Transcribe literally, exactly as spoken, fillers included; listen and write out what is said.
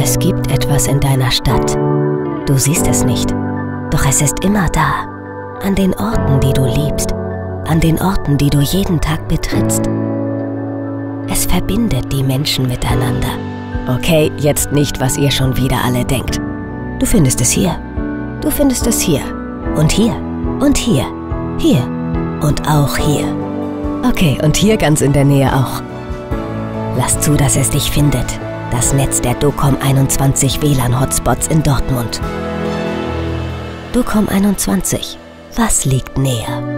Es gibt etwas in deiner Stadt. Du siehst es nicht, doch es ist immer da. An den Orten, die du liebst. An den Orten, die du jeden Tag betrittst. Es verbindet die Menschen miteinander. Okay, jetzt nicht, was ihr schon wieder alle denkt. Du findest es hier. Du findest es hier. Und hier. Und hier. Hier. Und auch hier. Okay, und hier ganz in der Nähe auch. Lass zu, dass es dich findet. Das Netz der DOCOM einundzwanzig W L A N-Hotspots in Dortmund. DOCOM einundzwanzig. Was liegt näher?